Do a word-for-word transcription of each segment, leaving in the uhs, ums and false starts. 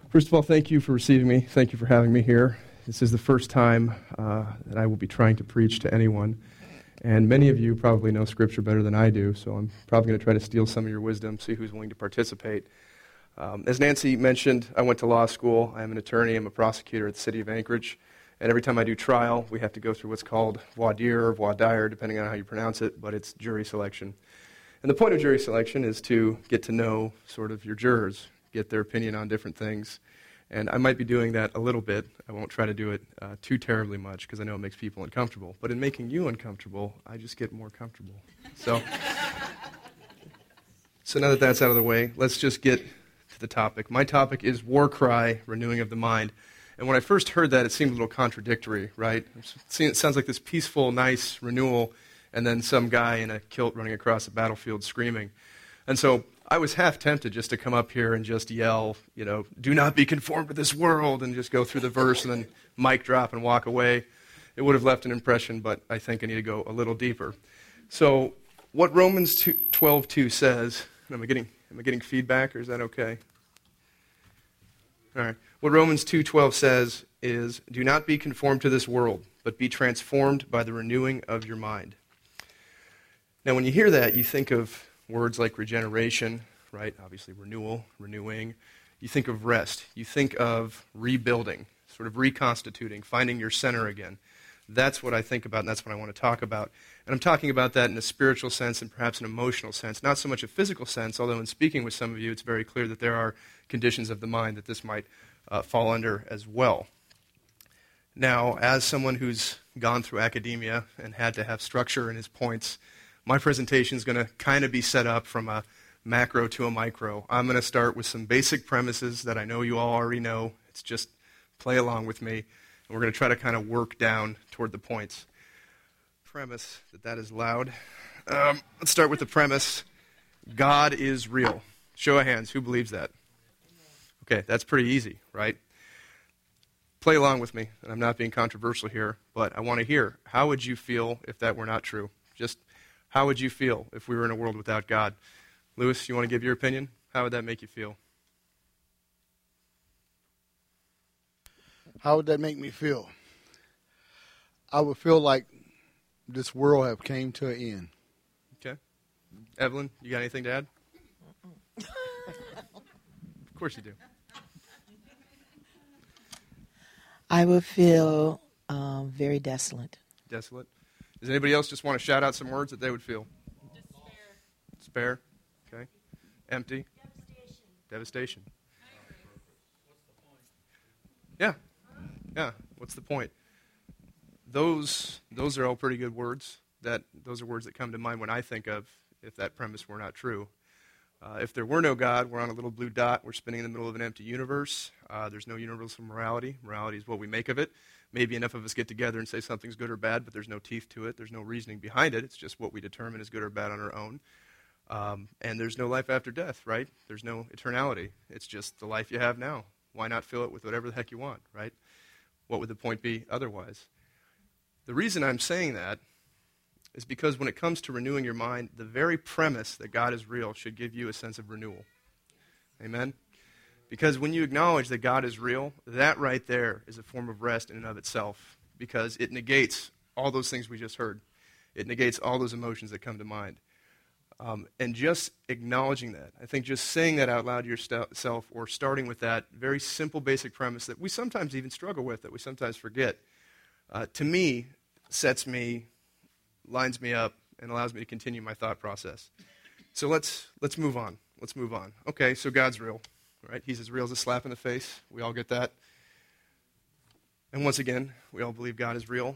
First of all, thank you for receiving me. Thank you for having me here. This is the first time uh, that I will be trying to preach to anyone. And many of you probably know Scripture better than I do, so I'm probably going to try to steal some of your wisdom, see who's willing to participate. Um, as Nancy mentioned, I went to law school. I'm an attorney. I'm a prosecutor at the City of Anchorage. And every time I do trial, we have to go through what's called voir dire or voir dire, depending on how you pronounce it, but it's jury selection. And the point of jury selection is to get to know sort of your jurors, get their opinion on different things. And I might be doing that a little bit. I won't try to do it uh, too terribly much because I know it makes people uncomfortable. But in making you uncomfortable, I just get more comfortable. So, so now that that's out of the way, let's just get to the topic. My topic is war cry, renewing of the mind. And when I first heard that, it seemed a little contradictory, right? It sounds like this peaceful, nice renewal, and then some guy in a kilt running across a battlefield screaming. And so I was half tempted just to come up here and just yell, you know, do not be conformed to this world, and just go through the verse and then mic drop and walk away. It would have left an impression, but I think I need to go a little deeper. So what Romans twelve two says, am I getting, am I getting feedback, or is that okay? All right. What Romans two twelve says is, do not be conformed to this world, but be transformed by the renewing of your mind. Now, when you hear that, you think of words like regeneration, right? Obviously renewal, renewing. You think of rest. You think of rebuilding, sort of reconstituting, finding your center again. That's what I think about, and that's what I want to talk about. And I'm talking about that in a spiritual sense and perhaps an emotional sense, not so much a physical sense, although in speaking with some of you, it's very clear that there are conditions of the mind that this might uh, fall under as well. Now, as someone who's gone through academia and had to have structure in his points, my presentation is going to kind of be set up from a macro to a micro. I'm going to start with some basic premises that I know you all already know. It's just play along with me, and we're going to try to kind of work down toward the points. Premise, that that is loud. Um, let's start with the premise. God is real. Show of hands, who believes that? Okay, that's pretty easy, right? Play along with me, and I'm not being controversial here, but I want to hear, how would you feel if that were not true? Just how would you feel if we were in a world without God? Lewis, you want to give your opinion? How would that make you feel? How would that make me feel? I would feel like this world have came to an end. Okay. Evelyn, you got anything to add? Of course you do. I would feel um, very desolate. Desolate. Does anybody else just want to shout out some words that they would feel? Despair. Despair. Okay. Empty. Devastation. Devastation. What's the point? Yeah. Yeah. What's the point? Those those are all pretty good words. That those are words that come to mind when I think of if that premise were not true. Uh, if there were no God, we're on a little blue dot. We're spinning in the middle of an empty universe. Uh, there's no universal morality. Morality is what we make of it. Maybe enough of us get together and say something's good or bad, but there's no teeth to it. There's no reasoning behind it. It's just what we determine is good or bad on our own. Um, and there's no life after death, right? There's no eternality. It's just the life you have now. Why not fill it with whatever the heck you want, right? What would the point be otherwise? The reason I'm saying that is because when it comes to renewing your mind, the very premise that God is real should give you a sense of renewal. Amen? Because when you acknowledge that God is real, that right there is a form of rest in and of itself, because it negates all those things we just heard. It negates all those emotions that come to mind. Um, and just acknowledging that, I think just saying that out loud to yourself, or starting with that very simple basic premise that we sometimes even struggle with, that we sometimes forget, uh, to me, sets me, lines me up, and allows me to continue my thought process. So let's let's move on. Let's move on. Okay, so God's real. Right? He's as real as a slap in the face. We all get that. And once again, we all believe God is real.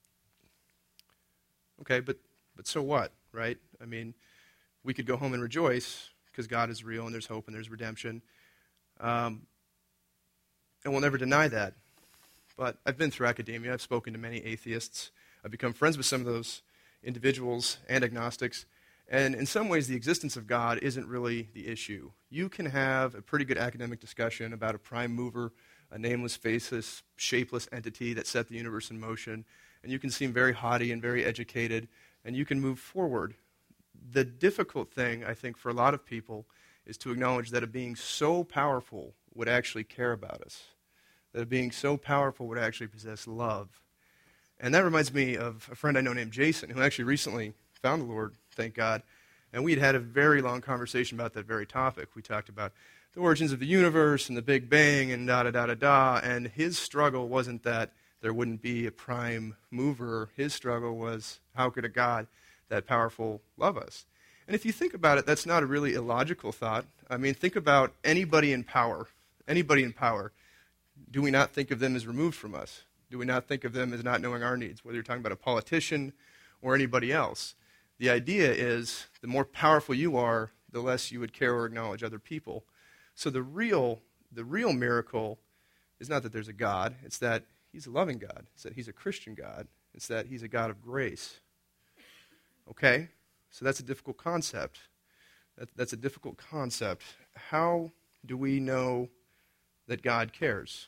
Okay, but but so what, right? I mean, we could go home and rejoice because God is real and there's hope and there's redemption. Um, and we'll never deny that. But I've been through academia. I've spoken to many atheists. I've become friends with some of those individuals and agnostics. And in some ways, the existence of God isn't really the issue. You can have a pretty good academic discussion about a prime mover, a nameless, faceless, shapeless entity that set the universe in motion, and you can seem very haughty and very educated, and you can move forward. The difficult thing, I think, for a lot of people is to acknowledge that a being so powerful, would actually care about us, that a being so powerful would actually possess love. And that reminds me of a friend I know named Jason, who actually recently found the Lord, thank God. And we had had a very long conversation about that very topic. We talked about the origins of the universe and the Big Bang and da-da-da-da-da. And his struggle wasn't that there wouldn't be a prime mover. His struggle was, how could a God that powerful love us? And if you think about it, that's not a really illogical thought. I mean, think about anybody in power. Anybody in power. Do we not think of them as removed from us? Do we not think of them as not knowing our needs, whether you're talking about a politician or anybody else? The idea is the more powerful you are, the less you would care or acknowledge other people. So the real, the real miracle is not that there's a God. It's that he's a loving God. It's that he's a Christian God. It's that he's a God of grace. Okay? So that's a difficult concept. That, that's a difficult concept. How do we know that God cares?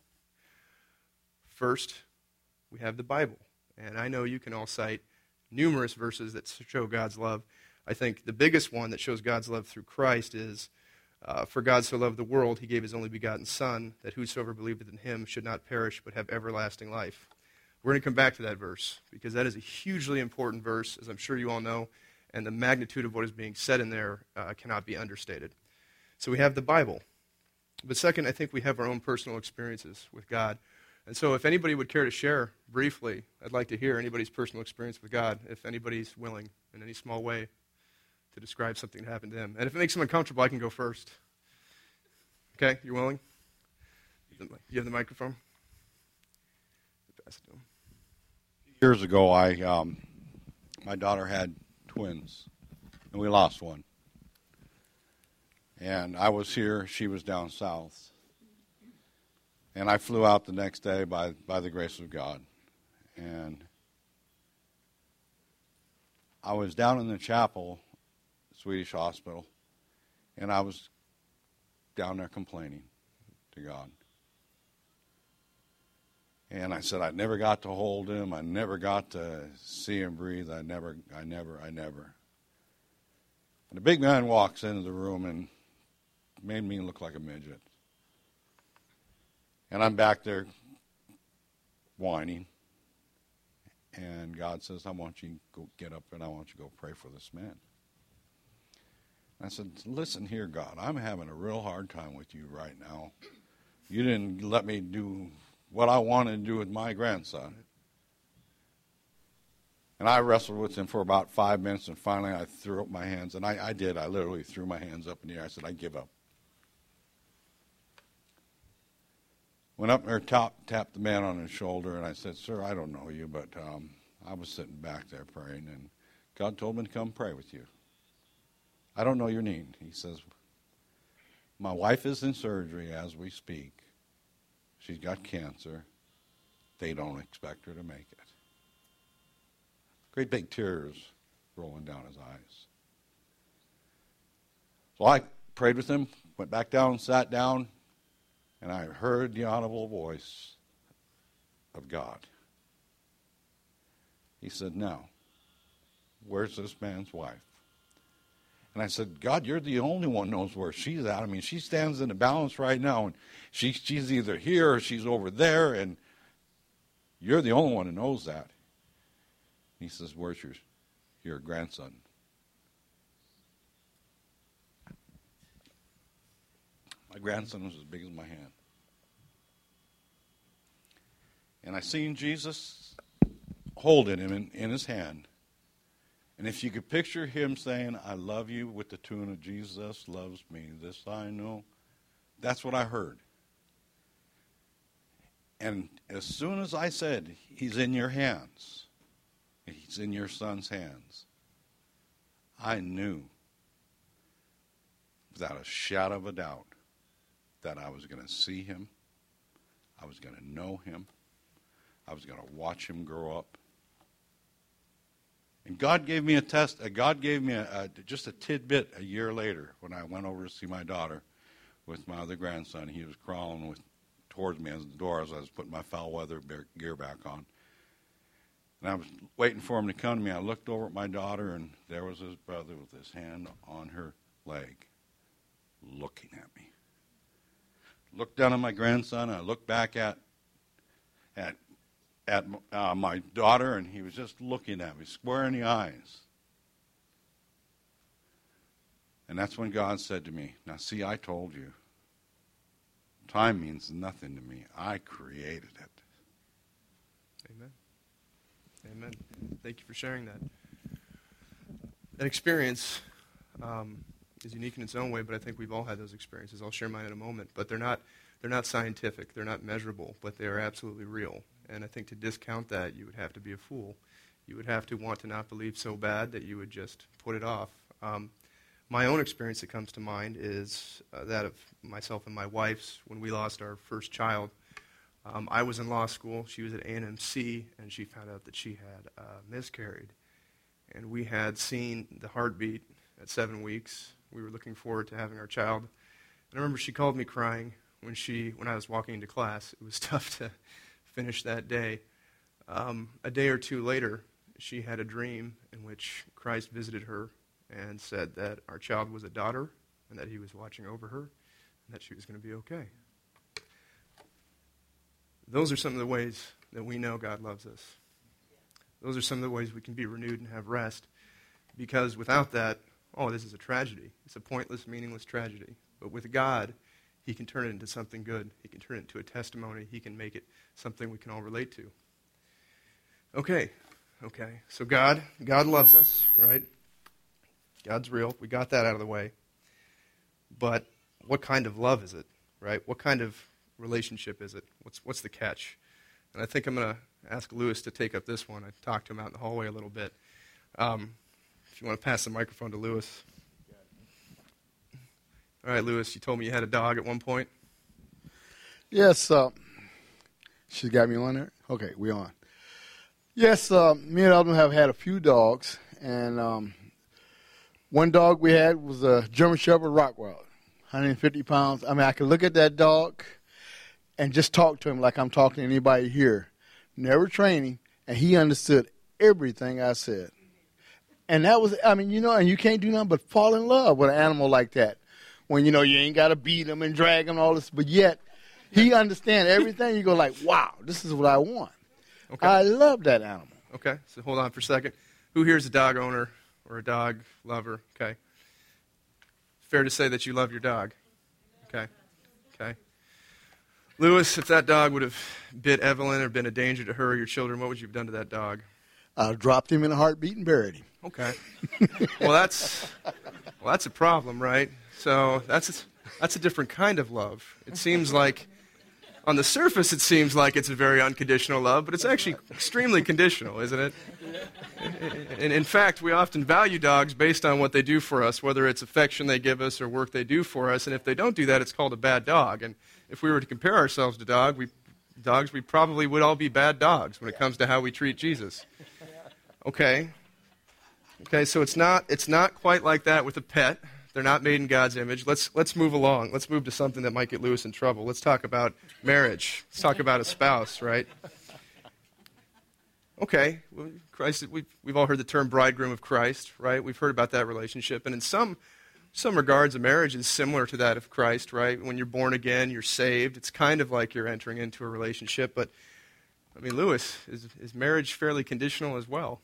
First, we have the Bible. And I know you can all cite numerous verses that show God's love. I think the biggest one that shows God's love through Christ is, uh, for God so loved the world, he gave his only begotten Son, that whosoever believeth in him should not perish, but have everlasting life. We're going to come back to that verse, because that is a hugely important verse, as I'm sure you all know, and the magnitude of what is being said in there uh, cannot be understated. So we have the Bible. But second, I think we have our own personal experiences with God. And so if anybody would care to share briefly, I'd like to hear anybody's personal experience with God, if anybody's willing in any small way to describe something that happened to them. And if it makes them uncomfortable, I can go first. Okay, you're willing? You have the microphone? Pass it to him. Years ago, I um, my daughter had twins, and we lost one. And I was here, she was down south. And I flew out the next day by, by the grace of God. And I was down in the chapel, Swedish hospital, and I was down there complaining to God. And I said I never got to hold him, I never got to see him breathe, I never, I never, I never. And a big man walks into the room and made me look like a midget. And I'm back there whining. And God says, I want you to go get up and I want you to go pray for this man. And I said, listen here, God, I'm having a real hard time with you right now. You didn't let me do what I wanted to do with my grandson. And I wrestled with him for about five minutes, and finally I threw up my hands. And I, I did. I literally threw my hands up in the air. I said, I give up. Went up there, top, tapped the man on his shoulder, and I said, sir, I don't know you, but um, I was sitting back there praying, and God told me to come pray with you. I don't know your need. He says, my wife is in surgery as we speak. She's got cancer. They don't expect her to make it. Great big tears rolling down his eyes. So I prayed with him, went back down, sat down, and I heard the audible voice of God. He said, now, where's this man's wife? And I said, God, you're the only one who knows where she's at. I mean, she stands in the balance right now, and she, she's either here or she's over there, and you're the only one who knows that. He says, where's your, your grandson? My grandson was as big as my hand. And I seen Jesus holding him in, in his hand. And if you could picture him saying, I love you, with the tune of Jesus loves me, this I know, that's what I heard. And as soon as I said, he's in your hands, he's in your son's hands, I knew without a shadow of a doubt that I was going to see him, I was going to know him, I was going to watch him grow up. And God gave me a test. Uh, God gave me a, a, just a tidbit a year later when I went over to see my daughter with my other grandson. He was crawling with, towards me as the door as I was putting my foul weather gear back on. And I was waiting for him to come to me. I looked over at my daughter, and there was his brother with his hand on her leg, looking at me. looked down at my grandson, and I looked back at at at uh, my daughter, and he was just looking at me square in the eyes. And that's when God said to me, now see, I told you. Time means nothing to me. I created it. Amen. Amen. Thank you for sharing that. That experience um, is unique in its own way, but I think we've all had those experiences. I'll share mine in a moment. But they're not they're not scientific. They're not measurable, but they are absolutely real. And I think to discount that, you would have to be a fool. You would have to want to not believe so bad that you would just put it off. Um, My own experience that comes to mind is uh, that of myself and my wife's when we lost our first child. Um, I was in law school. She was at A and M C, and she found out that she had uh, miscarried. And we had seen the heartbeat at seven weeks. We were looking forward to having our child. And I remember she called me crying when she when I was walking into class. It was tough to finish that day. Um, a day or two later, she had a dream in which Christ visited her and said that our child was a daughter and that he was watching over her and that she was going to be okay. Those are some of the ways that we know God loves us. Those are some of the ways we can be renewed and have rest, because without that, oh, this is a tragedy. It's a pointless, meaningless tragedy. But with God, he can turn it into something good. He can turn it into a testimony. He can make it something we can all relate to. Okay, okay. So God, God loves us, right? God's real. We got that out of the way. But what kind of love is it, right? What kind of relationship is it? What's what's the catch? And I think I'm going to ask Lewis to take up this one. I talked to him out in the hallway a little bit. Um, if you want to pass the microphone to Lewis. All right, Lewis, you told me you had a dog at one point. Yes, uh, she got me on there? Okay, we on. Yes, uh, me and Alden have had a few dogs, and um, one dog we had was a German Shepherd Rottweiler, one hundred fifty pounds. I mean, I could look at that dog and just talk to him like I'm talking to anybody here. Never training, and he understood everything I said. And that was, I mean, you know, and you can't do nothing but fall in love with an animal like that. When, you know, you ain't got to beat him and drag him and all this, but yet he understands everything. You go like, wow, this is what I want. Okay. I love that animal. Okay, so hold on for a second. Who here is a dog owner or a dog lover? Okay. Fair to say that you love your dog. Okay. Okay. Lewis, if that dog would have bit Evelyn or been a danger to her or your children, what would you have done to that dog? I dropped him in a heartbeat and buried him. Okay. Well, that's well, that's a problem, right? So that's that's a different kind of love. It seems like, on the surface, it seems like it's a very unconditional love, but it's actually extremely conditional, isn't it? And in fact, we often value dogs based on what they do for us, whether it's affection they give us or work they do for us. And if they don't do that, it's called a bad dog. And if we were to compare ourselves to dog, we, dogs, we probably would all be bad dogs when it comes to how we treat Jesus. Okay. Okay, so it's not it's not quite like that with a pet. They're not made in God's image. Let's let's move along. Let's move to something that might get Lewis in trouble. Let's talk about marriage. Let's talk about a spouse, right? Okay, Christ. We've we've all heard the term bridegroom of Christ, right? We've heard about that relationship, and in some some regards, a marriage is similar to that of Christ, right? When you're born again, you're saved. It's kind of like you're entering into a relationship. But I mean, Lewis, is is marriage fairly conditional as well?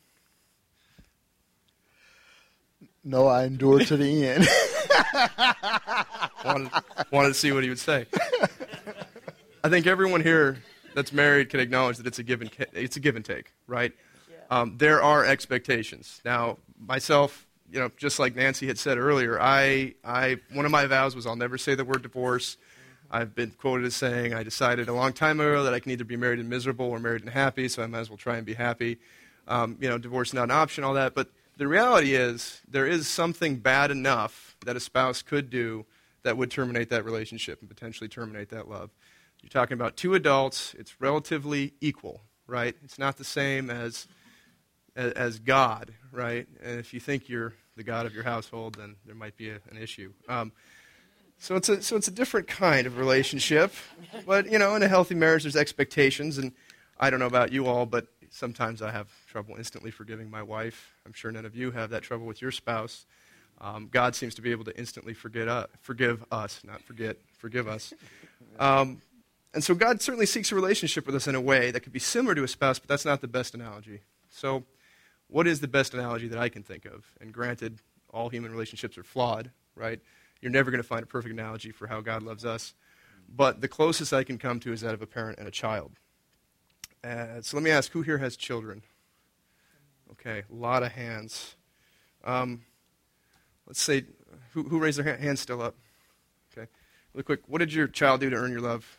No, I endured to the end. wanted, wanted to see what he would say. I think everyone here that's married can acknowledge that it's a give and, it's a give and take, right? Yeah. Um, there are expectations. Now, myself, you know, just like Nancy had said earlier, I, I, one of my vows was I'll never say the word divorce. Mm-hmm. I've been quoted as saying I decided a long time ago that I can either be married and miserable or married and happy, so I might as well try and be happy. Um, you know, divorce is not an option, all that, but the reality is there is something bad enough that a spouse could do that would terminate that relationship and potentially terminate that love. You're talking about two adults. It's relatively equal, right? It's not the same as as God, right? And if you think you're the God of your household, then there might be a, an issue. Um, so it's a so it's a different kind of relationship. But, you know, in a healthy marriage, there's expectations. And I don't know about you all, but sometimes I have trouble instantly forgiving my wife. I'm sure none of you have that trouble with your spouse. Um, God seems to be able to instantly forget uh, forgive us, not forget, forgive us. Um, and so God certainly seeks a relationship with us in a way that could be similar to a spouse, but that's not the best analogy. So what is the best analogy that I can think of? And granted, all human relationships are flawed, right? You're never going to find a perfect analogy for how God loves us. But the closest I can come to is that of a parent and a child. Uh, so let me ask, who here has children? Okay, a lot of hands. Um, let's say, who, who raised their ha- hands still up? Okay, really quick, what did your child do to earn your love?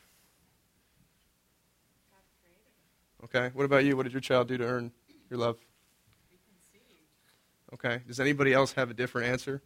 Okay, what about you? What did your child do to earn your love? Okay, does anybody else have a different answer?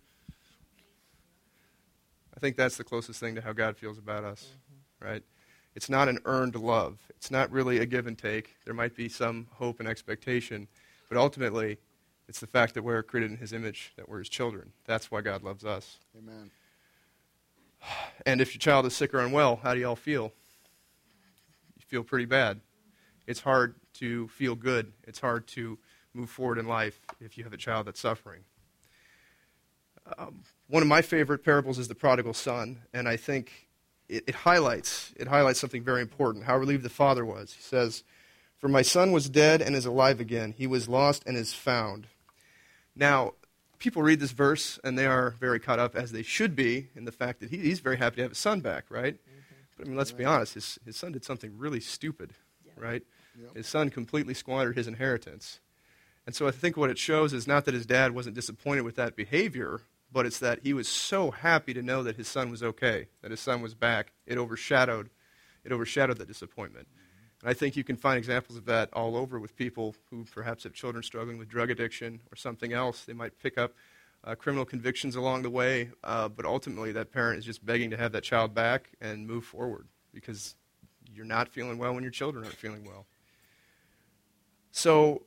I think that's the closest thing to how God feels about us, mm-hmm. right? It's not an earned love. It's not really a give and take. There might be some hope and expectation, but ultimately, it's the fact that we're created in His image, that we're His children. That's why God loves us. Amen. And if your child is sick or unwell, how do you all feel? You feel pretty bad. It's hard to feel good. It's hard to move forward in life if you have a child that's suffering. Um, one of my favorite parables is the prodigal son, and I think it, it highlights it highlights something very important, how relieved the father was. He says, "For my son was dead and is alive again. He was lost and is found." Now, people read this verse, and they are very caught up, as they should be, in the fact that he, he's very happy to have his son back, right? Mm-hmm. But I mean, let's be honest, his, his son did something really stupid, yeah. right? Yep. His son completely squandered his inheritance. And so I think what it shows is not that his dad wasn't disappointed with that behavior, but it's that he was so happy to know that his son was okay, that his son was back. It overshadowed, it overshadowed the disappointment. And I think you can find examples of that all over with people who perhaps have children struggling with drug addiction or something else. They might pick up uh, criminal convictions along the way, uh, but ultimately that parent is just begging to have that child back and move forward because you're not feeling well when your children aren't feeling well. So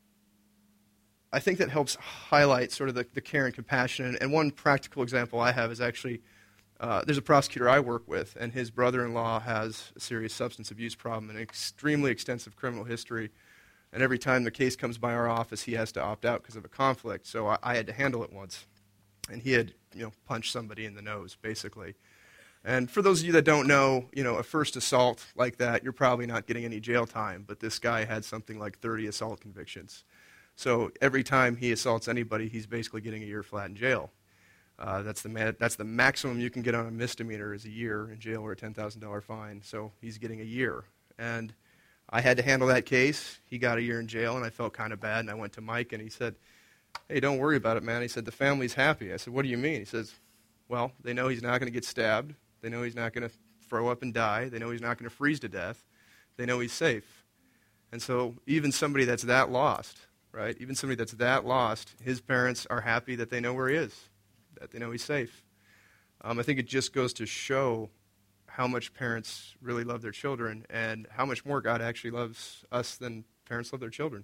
I think that helps highlight sort of the, the care and compassion. And, and one practical example I have is actually, uh, there's a prosecutor I work with, and his brother-in-law has a serious substance abuse problem and an extremely extensive criminal history. And every time the case comes by our office, he has to opt out because of a conflict. So I, I had to handle it once. And he had, you know, punched somebody in the nose, basically. And for those of you that don't know, you know, a first assault like that, you're probably not getting any jail time. But this guy had something like thirty assault convictions. So every time he assaults anybody, he's basically getting a year flat in jail. Uh, that's the ma- that's the maximum you can get on a misdemeanor is a year in jail or a ten thousand dollars fine. So he's getting a year. And I had to handle that case. He got a year in jail, and I felt kind of bad. And I went to Mike, and he said, "Hey, don't worry about it, man." He said, "The family's happy." I said, "What do you mean?" He says, "Well, they know he's not going to get stabbed. They know he's not going to throw up and die. They know he's not going to freeze to death. They know he's safe." And so even somebody that's that lost, right, even somebody that's that lost, his parents are happy that they know where he is, that they know he's safe. Um, I think it just goes to show how much parents really love their children and how much more God actually loves us than parents love their children.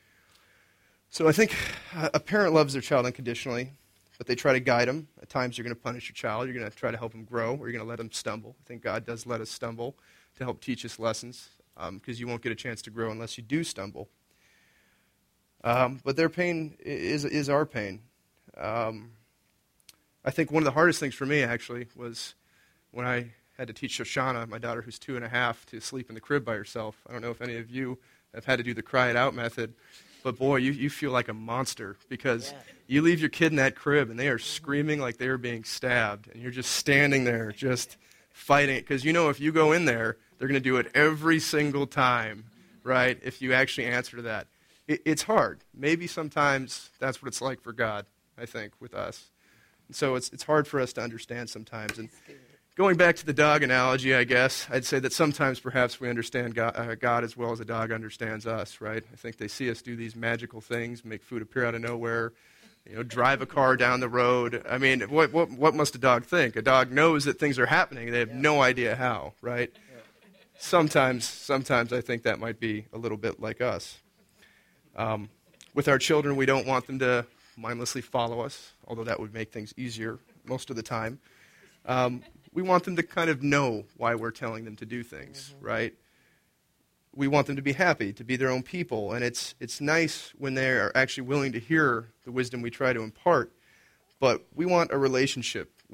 So I think a parent loves their child unconditionally, but they try to guide them. At times you're going to punish your child. You're going to try to help them grow, or you're going to let them stumble. I think God does let us stumble to help teach us lessons, because um, you won't get a chance to grow unless you do stumble. Um, but their pain is is our pain. Um, I think one of the hardest things for me, actually, was when I had to teach Shoshana, my daughter who's two and a half, to sleep in the crib by herself. I don't know if any of you have had to do the cry it out method, but boy, you, you feel like a monster because yeah. you leave your kid in that crib and they are screaming like they are being stabbed, and you're just standing there just fighting it, because you know if you go in there, they're going to do it every single time, right, if you actually answer to that. It, it's hard. Maybe sometimes that's what it's like for God, I think, with us. And so it's it's hard for us to understand sometimes. And going back to the dog analogy, I guess, I'd say that sometimes perhaps we understand God, uh, God as well as a dog understands us, right? I think they see us do these magical things, make food appear out of nowhere, you know, drive a car down the road. I mean, what what, what must a dog think? A dog knows that things are happening. They have no idea how, right? Sometimes, sometimes I think that might be a little bit like us. Um, with our children, we don't want them to mindlessly follow us, although that would make things easier most of the time. Um, we want them to kind of know why we're telling them to do things, mm-hmm. right? We want them to be happy, to be their own people, and it's it's nice when they are actually willing to hear the wisdom we try to impart, but we want a relationship with,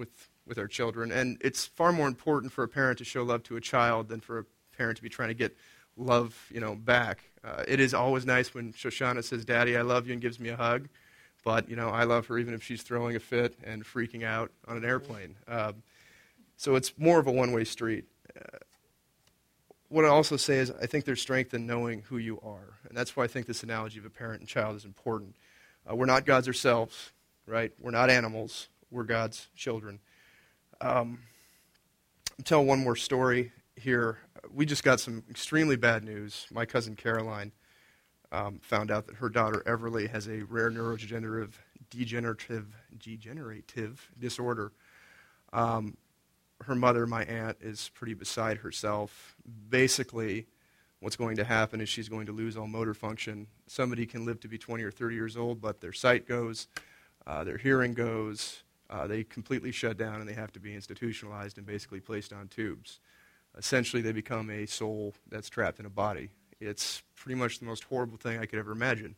with our children, and it's far more important for a parent to show love to a child than for a parent to be trying to get love, you know, back. Uh, it is always nice when Shoshana says, "Daddy, I love you," and gives me a hug, but, you know, I love her even if she's throwing a fit and freaking out on an airplane. Um, so it's more of a one-way street. Uh, what I also say is I think there's strength in knowing who you are, and that's why I think this analogy of a parent and child is important. Uh, we're not gods ourselves, right? We're not animals. We're God's children. Um, I'll tell one more story here. We just got some extremely bad news. My cousin Caroline um, found out that her daughter Everly has a rare neurodegenerative degenerative, degenerative disorder. Um, her mother, my aunt, is pretty beside herself. Basically, what's going to happen is she's going to lose all motor function. Somebody can live to be twenty or thirty years old, but their sight goes, uh, their hearing goes, uh, they completely shut down, and they have to be institutionalized and basically placed on tubes. Essentially, they become a soul that's trapped in a body. It's pretty much the most horrible thing I could ever imagine.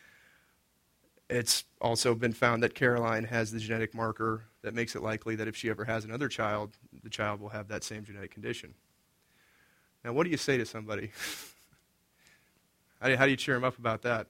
It's also been found that Caroline has the genetic marker that makes it likely that if she ever has another child, the child will have that same genetic condition. Now, what do you say to somebody? how, do you, how do you cheer them up about that?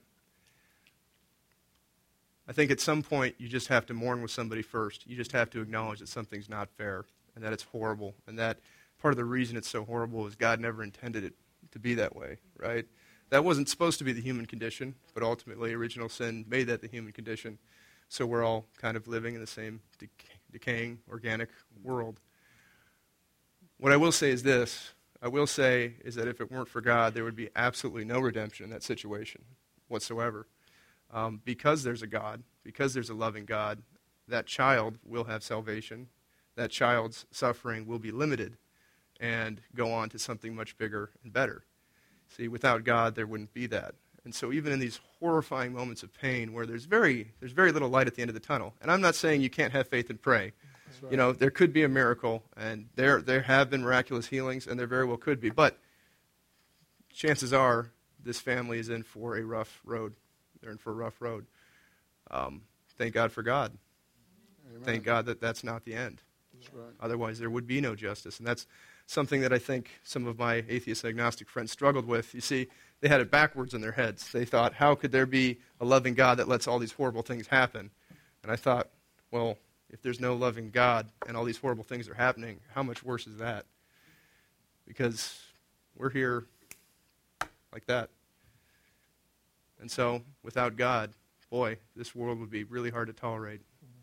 I think at some point you just have to mourn with somebody first. You just have to acknowledge that something's not fair and that it's horrible, and that part of the reason it's so horrible is God never intended it to be that way, right? That wasn't supposed to be the human condition, but ultimately original sin made that the human condition. So we're all kind of living in the same dec- decaying organic world. What I will say is this. I will say is that if it weren't for God, there would be absolutely no redemption in that situation whatsoever. Um, because there's a God, because there's a loving God, that child will have salvation. That child's suffering will be limited and go on to something much bigger and better. See, without God, there wouldn't be that. And so even in these horrifying moments of pain where there's very there's very little light at the end of the tunnel, and I'm not saying you can't have faith and pray. Right. You know, there could be a miracle, and there there have been miraculous healings, and there very well could be. But chances are this family is in for a rough road. They're in for a rough road. Um, thank God for God. Amen. Thank God that that's not the end. That's right. Otherwise, there would be no justice. And that's something that I think some of my atheist agnostic friends struggled with. You see, they had it backwards in their heads. They thought, how could there be a loving God that lets all these horrible things happen? And I thought, well, if there's no loving God and all these horrible things are happening, how much worse is that? Because we're here like that. And so, without God, boy, this world would be really hard to tolerate.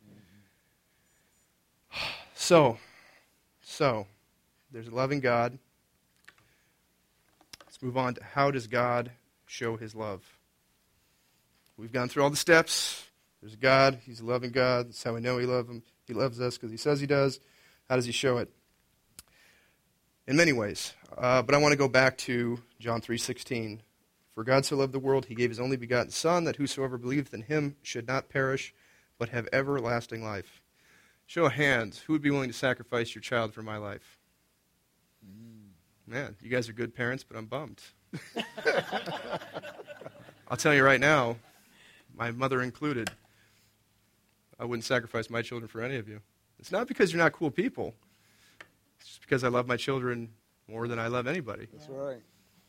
So, so, there's a loving God. Let's move on to how does God show his love? We've gone through all the steps. There's a God. He's a loving God. That's how we know he loves him. He loves us because he says he does. How does he show it? In many ways. Uh, but I want to go back to John three sixteen. For God so loved the world, he gave his only begotten Son, that whosoever believeth in him should not perish, but have everlasting life. Show of hands, who would be willing to sacrifice your child for my life? Man, you guys are good parents, but I'm bummed. I'll tell you right now, my mother included, I wouldn't sacrifice my children for any of you. It's not because you're not cool people. It's just because I love my children more than I love anybody. That's right.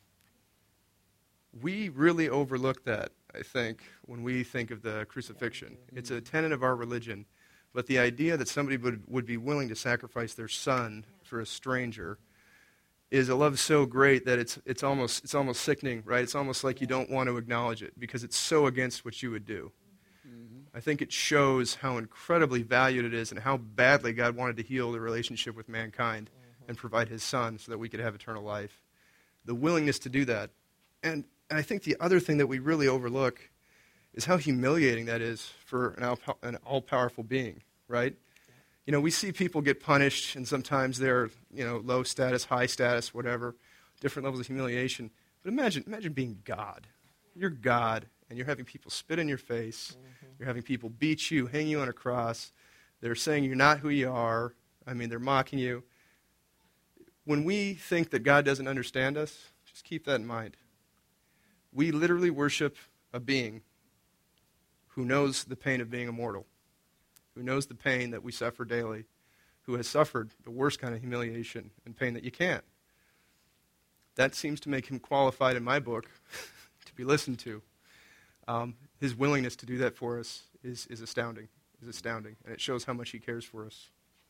We really overlook that, I think, when we think of the crucifixion. It's a tenet of our religion. But the idea that somebody would, would be willing to sacrifice their son for a stranger is a love so great that it's it's almost it's almost sickening, right? It's almost like you don't want to acknowledge it because it's so against what you would do. Mm-hmm. I think it shows how incredibly valued it is and how badly God wanted to heal the relationship with mankind mm-hmm. and provide his son so that we could have eternal life. The willingness to do that. And, and I think the other thing that we really overlook is how humiliating that is for an, all, an all-powerful being, right? You know, we see people get punished, and sometimes they're, you know, low status, high status, whatever, different levels of humiliation. But imagine, imagine being God. You're God, and you're having people spit in your face. Mm-hmm. You're having people beat you, hang you on a cross. They're saying you're not who you are. I mean, they're mocking you. When we think that God doesn't understand us, just keep that in mind. We literally worship a being who knows the pain of being immortal, who knows the pain that we suffer daily, who has suffered the worst kind of humiliation and pain that you can't. That seems to make him qualified in my book to be listened to. Um, his willingness to do that for us is, is astounding, is astounding, and it shows how much he cares for us.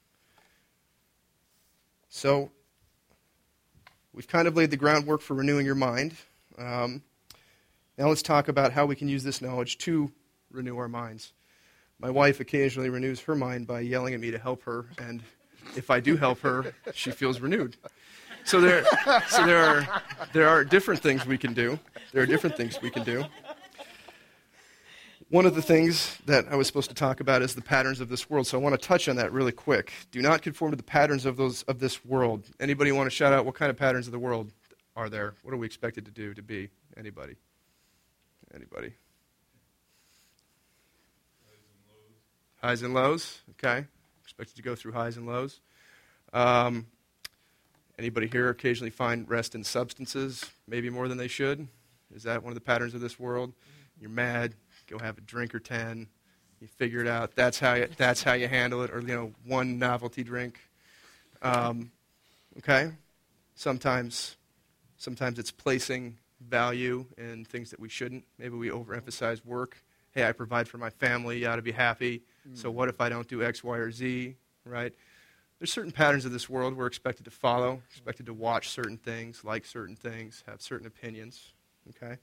So, we've kind of laid the groundwork for renewing your mind. Um, now let's talk about how we can use this knowledge to renew our minds. My wife occasionally renews her mind by yelling at me to help her, and if I do help her, she feels renewed. So there, so there are there are different things we can do. There are different things we can do. One of the things that I was supposed to talk about is the patterns of this world. So I want to touch on that really quick. Do not conform to the patterns of those of this world. Anybody want to shout out what kind of patterns of the world are there? What are we expected to do, to be? Anybody? Anybody? Highs and lows. Okay. Expected to go through highs and lows. Um, anybody here occasionally find rest in substances, maybe more than they should? Is that one of the patterns of this world? You're mad. Go have a drink or ten. You figure it out. That's how you, that's how you handle it. Or, you know, one novelty drink. Um, okay? Sometimes, sometimes it's placing value in things that we shouldn't. Maybe we overemphasize work. Hey, I provide for my family. You ought to be happy. Mm. So what if I don't do X, Y, or Z? Right? There's certain patterns of this world we're expected to follow, expected to watch certain things, like certain things, have certain opinions. Okay?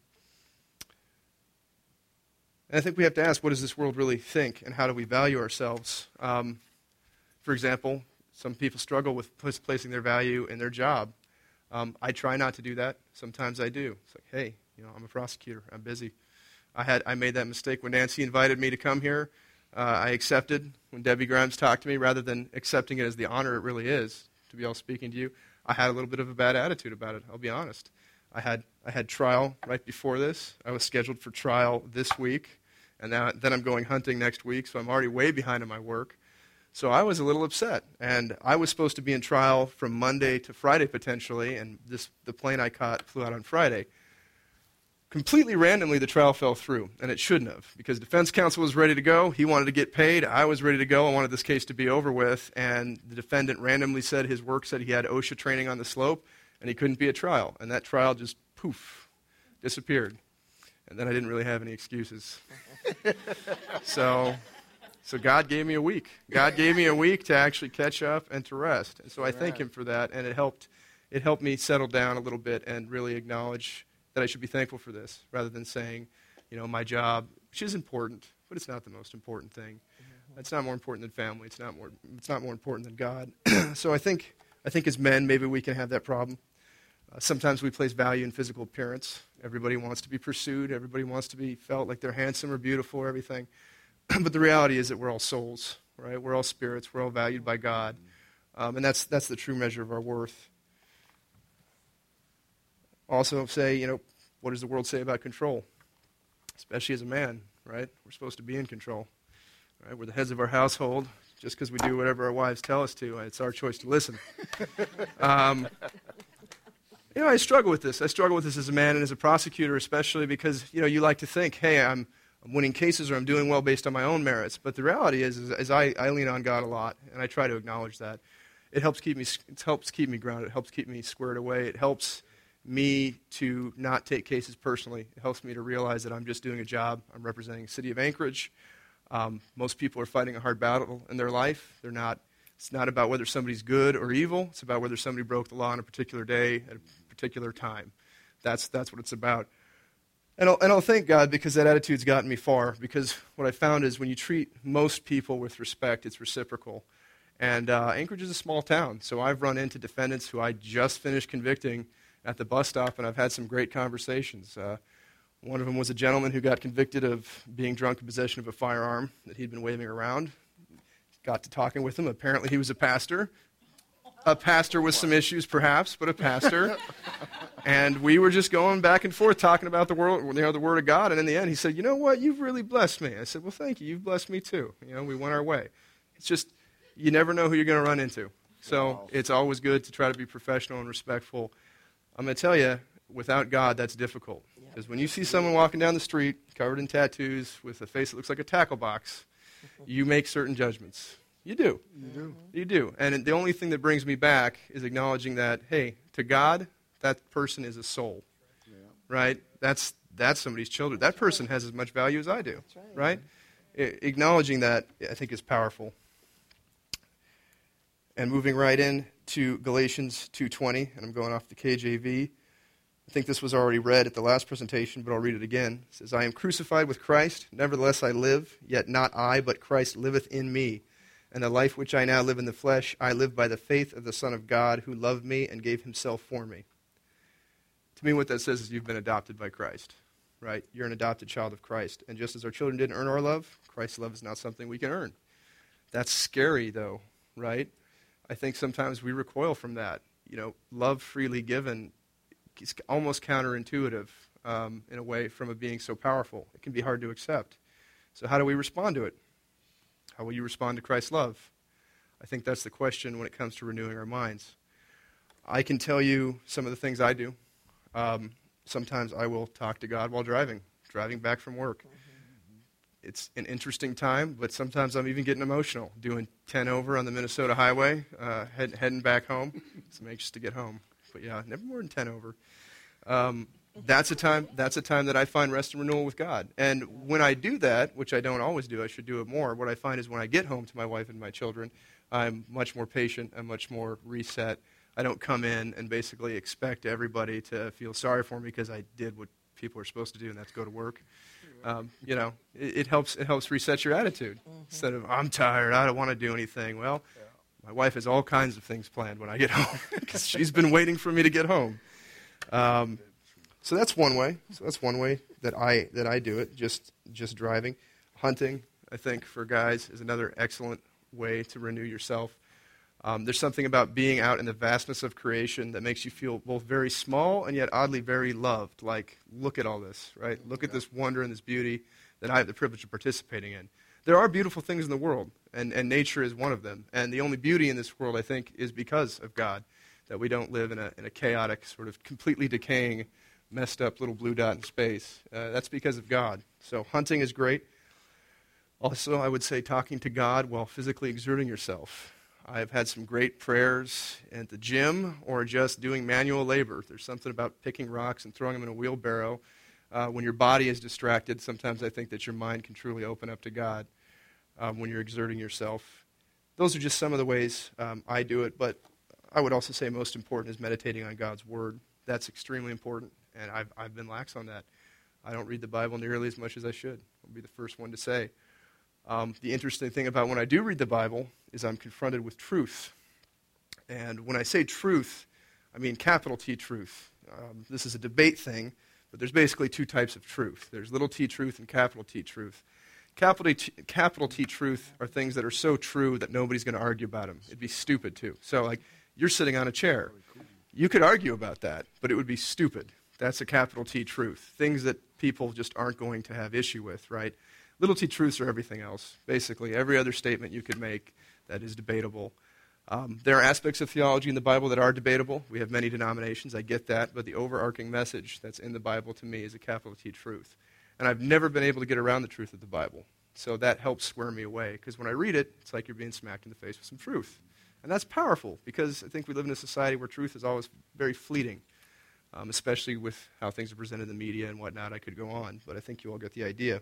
And I think we have to ask, what does this world really think, and how do we value ourselves? Um, for example, some people struggle with placing their value in their job. Um, I try not to do that. Sometimes I do. It's like, hey, you know, I'm a prosecutor. I'm busy. I had I made that mistake when Nancy invited me to come here. Uh, I accepted when Debbie Grimes talked to me, rather than accepting it as the honor it really is to be all speaking to you. I had a little bit of a bad attitude about it. I'll be honest. I had I had trial right before this. I was scheduled for trial this week, and now, then I'm going hunting next week, so I'm already way behind in my work. So I was a little upset, and I was supposed to be in trial from Monday to Friday potentially, and this the plane I caught flew out on Friday. Completely randomly, the trial fell through, and it shouldn't have, because defense counsel was ready to go. He wanted to get paid. I was ready to go. I wanted this case to be over with, and the defendant randomly said his work said he had OSHA training on the slope, and he couldn't be at trial. And that trial just, poof, disappeared. And then I didn't really have any excuses. so, so God gave me a week. God gave me a week to actually catch up and to rest. And so I thank Him for that, and it helped, it helped me settle down a little bit and really acknowledge that I should be thankful for this, rather than saying, you know, my job, which is important, but it's not the most important thing. Mm-hmm. It's not more important than family. It's not more. It's not more important than God. So I think, I think as men, maybe we can have that problem. Uh, sometimes we place value in physical appearance. Everybody wants to be pursued. Everybody wants to be felt like they're handsome or beautiful or everything. But the reality is that we're all souls, right? We're all spirits. We're all valued by God, um, and that's that's the true measure of our worth. Also say, you know, what does the world say about control? Especially as a man, right? We're supposed to be in control, right? We're the heads of our household. Just because we do whatever our wives tell us to, it's our choice to listen. um, you know, I struggle with this. I struggle with this as a man and as a prosecutor, especially because, you know, you like to think, hey, I'm, I'm winning cases or I'm doing well based on my own merits. But the reality is, is, is I, I lean on God a lot, and I try to acknowledge that. It helps keep me, it helps keep me grounded. It helps keep me squared away. It helps me to not take cases personally. It helps me to realize that I'm just doing a job. I'm representing the city of Anchorage. Um, most people are fighting a hard battle in their life. They're not. It's not about whether somebody's good or evil. It's about whether somebody broke the law on a particular day at a particular time. That's that's what it's about. And I'll, and I'll thank God, because that attitude's gotten me far. Because what I found is when you treat most people with respect, it's reciprocal. And uh, Anchorage is a small town, so I've run into defendants who I just finished convicting at the bus stop, and I've had some great conversations. Uh, one of them was a gentleman who got convicted of being drunk in possession of a firearm that he'd been waving around. Got to talking with him. Apparently he was a pastor. A pastor with some issues, perhaps, but a pastor. And we were just going back and forth talking about the world, you know, the Word of God. And in the end, he said, "You know what? You've really blessed me." I said, "Well, thank you. You've blessed me too." You know, we went our way. It's just you never know who you're going to run into. So wow. It's always good to try to be professional and respectful. I'm going to tell you, without God, that's difficult. Because when you see someone walking down the street covered in tattoos with a face that looks like a tackle box, you make certain judgments. You do. You do. You do. And the only thing that brings me back is acknowledging that, hey, to God, that person is a soul. Yeah. Right? That's that's somebody's children. That person has as much value as I do. That's right. Right? I- acknowledging that, I think, is powerful. And moving right in to Galatians two twenty, and I'm going off the K J V. I think this was already read at the last presentation, but I'll read it again. It says, I am crucified with Christ, nevertheless I live, yet not I, but Christ liveth in me. And the life which I now live in the flesh, I live by the faith of the Son of God, who loved me and gave himself for me. To me, what that says is you've been adopted by Christ, right? You're an adopted child of Christ. And just as our children didn't earn our love, Christ's love is not something we can earn. That's scary, though, right? I think sometimes we recoil from that. You know, love freely given is almost counterintuitive um, in a way from it being so powerful. It can be hard to accept. So how do we respond to it? How will you respond to Christ's love? I think that's the question when it comes to renewing our minds. I can tell you some of the things I do. Um, sometimes I will talk to God while driving, driving back from work. It's an interesting time, but sometimes I'm even getting emotional, doing ten over on the Minnesota highway, uh, head, heading back home. So I'm anxious to get home. But yeah, never more than ten over. Um, that's a time. That's a time that I find rest and renewal with God. And when I do that, which I don't always do, I should do it more. What I find is when I get home to my wife and my children, I'm much more patient. I'm much more reset. I don't come in and basically expect everybody to feel sorry for me because I did what people are supposed to do, and that's go to work. Um, you know, it, it helps. It helps reset your attitude mm-hmm. instead of I'm tired. I don't want to do anything. Well, yeah. My wife has all kinds of things planned when I get home because she's been waiting for me to get home. Um, so that's one way. So that's one way that I that I do it. Just just driving, hunting. I think for guys is another excellent way to renew yourself. Um, there's something about being out in the vastness of creation that makes you feel both very small and yet oddly very loved. Like, look at all this, right? Look at this wonder and this beauty that I have the privilege of participating in. There are beautiful things in the world, and, and nature is one of them. And the only beauty in this world, I think, is because of God, that we don't live in a, in a chaotic, sort of completely decaying, messed up little blue dot in space. Uh, that's because of God. So hunting is great. Also, I would say talking to God while physically exerting yourself. I've had some great prayers at the gym or just doing manual labor. There's something about picking rocks and throwing them in a wheelbarrow. Uh, when your body is distracted, sometimes I think that your mind can truly open up to God um, when you're exerting yourself. Those are just some of the ways um, I do it, but I would also say most important is meditating on God's Word. That's extremely important, and I've, I've been lax on that. I don't read the Bible nearly as much as I should. I'll be the first one to say. Um, the interesting thing about when I do read the Bible is I'm confronted with truth. And when I say truth, I mean capital T truth. Um, this is a debate thing, but there's basically two types of truth. There's little t truth and capital T truth. Capital T, capital T truth are things that are so true that nobody's going to argue about them. It'd be stupid, too. So, like, you're sitting on a chair. You could argue about that, but it would be stupid. That's a capital T truth. Things that people just aren't going to have issue with, right? Little t truths are everything else. Basically, every other statement you could make that is debatable. Um, there are aspects of theology in the Bible that are debatable. We have many denominations, I get that, but the overarching message that's in the Bible to me is a capital T truth. And I've never been able to get around the truth of the Bible. So that helps square me away, because when I read it, it's like you're being smacked in the face with some truth. And that's powerful, because I think we live in a society where truth is always very fleeting, um, especially with how things are presented in the media and whatnot. I could go on, but I think you all get the idea.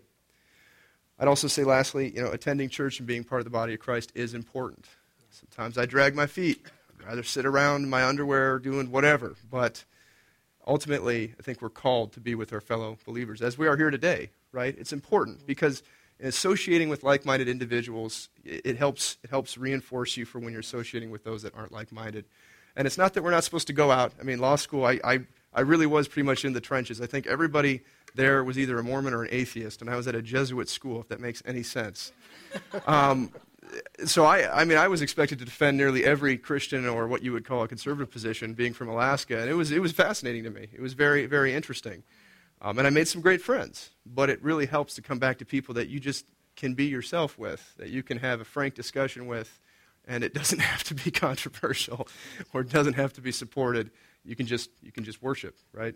I'd also say, lastly, you know, attending church and being part of the body of Christ is important. Sometimes I drag my feet. I'd rather sit around in my underwear doing whatever. But ultimately, I think we're called to be with our fellow believers, as we are here today, right? It's important because in associating with like-minded individuals, it, it helps it helps reinforce you for when you're associating with those that aren't like-minded. And it's not that we're not supposed to go out. I mean, law school, I, I, I really was pretty much in the trenches. I think everybody there was either a Mormon or an atheist, and I was at a Jesuit school, if that makes any sense. Um, so I, I mean, I was expected to defend nearly every Christian or what you would call a conservative position, being from Alaska, and it was it was fascinating to me. It was very, very interesting, um, and I made some great friends. But it really helps to come back to people that you just can be yourself with, that you can have a frank discussion with, and it doesn't have to be controversial, or it doesn't have to be supported. You can just you can just worship, right?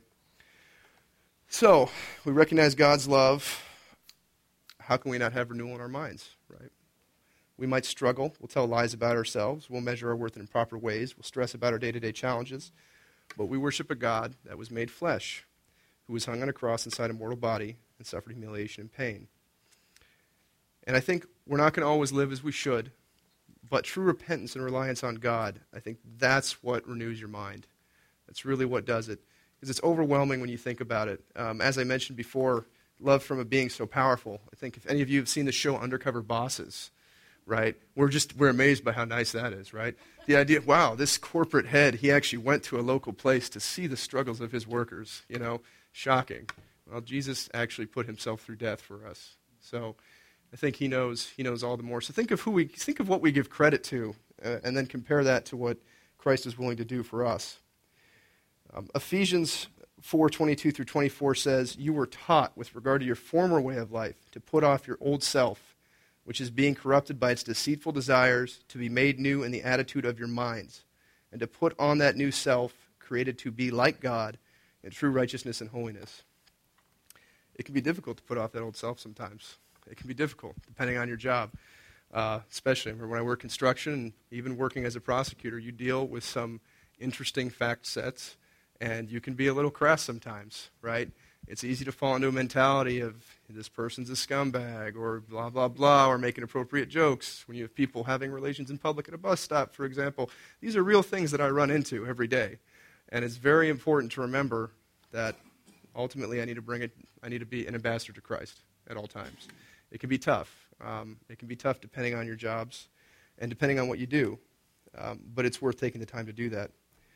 So, we recognize God's love. How can we not have renewal in our minds, right? We might struggle. We'll tell lies about ourselves. We'll measure our worth in improper ways. We'll stress about our day-to-day challenges. But we worship a God that was made flesh, who was hung on a cross inside a mortal body and suffered humiliation and pain. And I think we're not going to always live as we should, but true repentance and reliance on God, I think that's what renews your mind. That's really what does it. Because it's overwhelming when you think about it. Um, as I mentioned before, love from a being so powerful. I think if any of you have seen the show Undercover Bosses, right, we're just, we're amazed by how nice that is, right? The idea, wow, this corporate head, he actually went to a local place to see the struggles of his workers, you know, shocking. Well, Jesus actually put himself through death for us. So I think he knows, he knows all the more. So think of who we, think of what we give credit to, uh, and then compare that to what Christ is willing to do for us. Um, Ephesians four twenty-two through twenty-four says, "You were taught with regard to your former way of life to put off your old self, which is being corrupted by its deceitful desires, to be made new in the attitude of your minds, and to put on that new self, created to be like God in true righteousness and holiness." It can be difficult to put off that old self sometimes. It can be difficult, depending on your job. Uh, especially when I work construction, and even working as a prosecutor, you deal with some interesting fact sets, and you can be a little crass sometimes, right? It's easy to fall into a mentality of this person's a scumbag or blah, blah, blah, or making inappropriate jokes. When you have people having relations in public at a bus stop, for example, these are real things that I run into every day. And it's very important to remember that ultimately I need to bring it, I need to be an ambassador to Christ at all times. It can be tough. Um, it can be tough depending on your jobs and depending on what you do. Um, but it's worth taking the time to do that.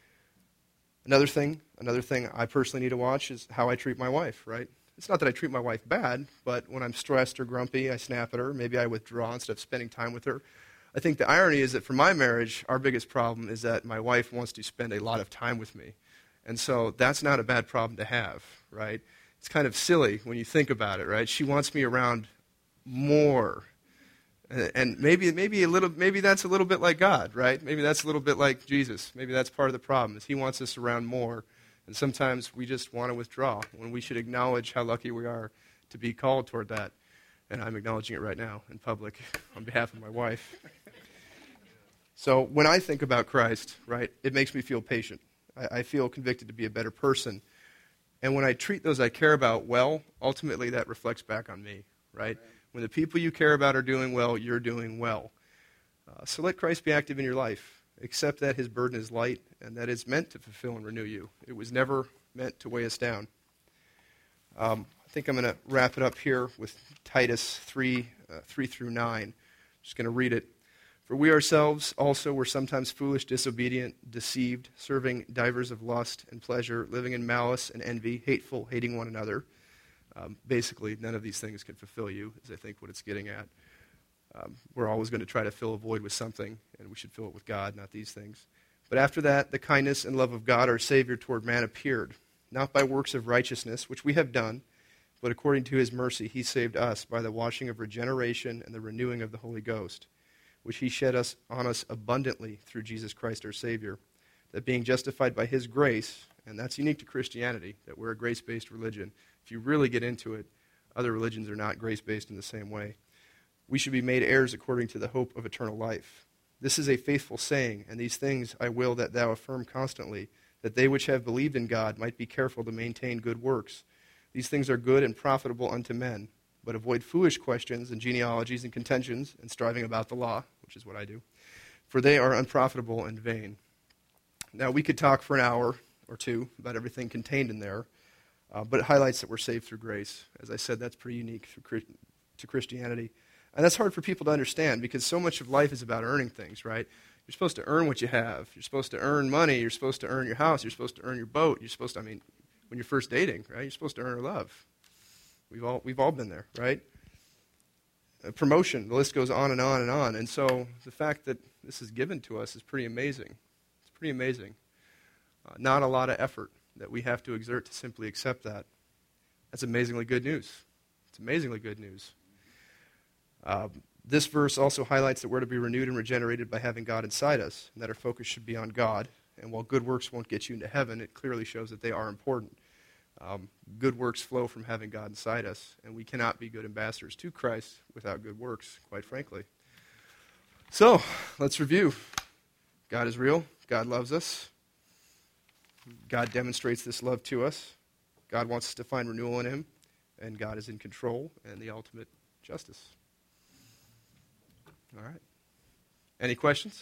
Another thing, another thing I personally need to watch is how I treat my wife, right? It's not that I treat my wife bad, but when I'm stressed or grumpy, I snap at her. Maybe I withdraw instead of spending time with her. I think the irony is that for my marriage, our biggest problem is that my wife wants to spend a lot of time with me. And so that's not a bad problem to have, right? It's kind of silly when you think about it, right? She wants me around more. And maybe maybe a little maybe that's a little bit like God, right? Maybe that's a little bit like Jesus. Maybe that's part of the problem, is he wants us around more. And sometimes we just want to withdraw when we should acknowledge how lucky we are to be called toward that. And I'm acknowledging it right now in public on behalf of my wife. So when I think about Christ, right, it makes me feel patient. I, I feel convicted to be a better person. And when I treat those I care about well, ultimately that reflects back on me, right? When the people you care about are doing well, you're doing well. Uh, so let Christ be active in your life. Accept that his burden is light and that it's meant to fulfill and renew you. It was never meant to weigh us down. Um, I think I'm going to wrap it up here with Titus three, uh, three through nine. Just going to read it. "For we ourselves also were sometimes foolish, disobedient, deceived, serving divers of lust and pleasure, living in malice and envy, hateful, hating one another." Um, basically, none of these things can fulfill you, is I think what it's getting at. Um, we're always going to try to fill a void with something, and we should fill it with God, not these things. "But after that, the kindness and love of God, our Savior, toward man appeared, not by works of righteousness, which we have done, but according to his mercy he saved us by the washing of regeneration and the renewing of the Holy Ghost, which he shed us on us abundantly through Jesus Christ our Savior, that being justified by his grace," and that's unique to Christianity, that we're a grace-based religion. If you really get into it, other religions are not grace-based in the same way. "We should be made heirs according to the hope of eternal life. This is a faithful saying, and these things I will that thou affirm constantly, that they which have believed in God might be careful to maintain good works. These things are good and profitable unto men, but avoid foolish questions and genealogies and contentions and striving about the law," which is what I do, "for they are unprofitable and vain." Now, we could talk for an hour or two about everything contained in there, uh, but it highlights that we're saved through grace. As I said, that's pretty unique to Christianity. And that's hard for people to understand because so much of life is about earning things, right? You're supposed to earn what you have. You're supposed to earn money. You're supposed to earn your house. You're supposed to earn your boat. You're supposed to, I mean, when you're first dating, right, you're supposed to earn her love. We've all, we've all been there, right? A promotion, the list goes on and on and on. And so the fact that this is given to us is pretty amazing. It's pretty amazing. Uh, not a lot of effort that we have to exert to simply accept that. That's amazingly good news. It's amazingly good news. Uh, this verse also highlights that we're to be renewed and regenerated by having God inside us, and that our focus should be on God. And while good works won't get you into heaven, it clearly shows that they are important. Um, good works flow from having God inside us, and we cannot be good ambassadors to Christ without good works, quite frankly. So, let's review. God is real. God loves us. God demonstrates this love to us. God wants us to find renewal in him. And God is in control and the ultimate justice. All right. Any questions?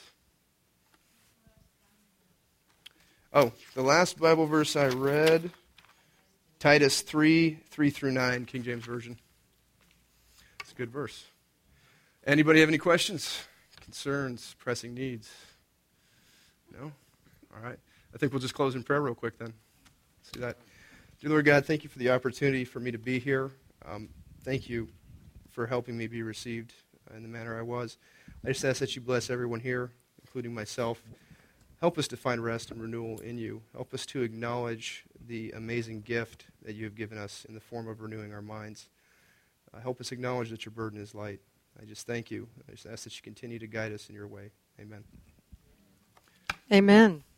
Oh, the last Bible verse I read, Titus three, three through nine, King James Version. It's a good verse. Anybody have any questions, concerns, pressing needs? No? All right. I think we'll just close in prayer real quick then. See that? Dear Lord God, thank you for the opportunity for me to be here. Um, thank you for helping me be received in the manner I was. I just ask that you bless everyone here, including myself. Help us to find rest and renewal in you. Help us to acknowledge the amazing gift that you have given us in the form of renewing our minds. Uh, help us acknowledge that your burden is light. I just thank you. I just ask that you continue to guide us in your way. Amen. Amen.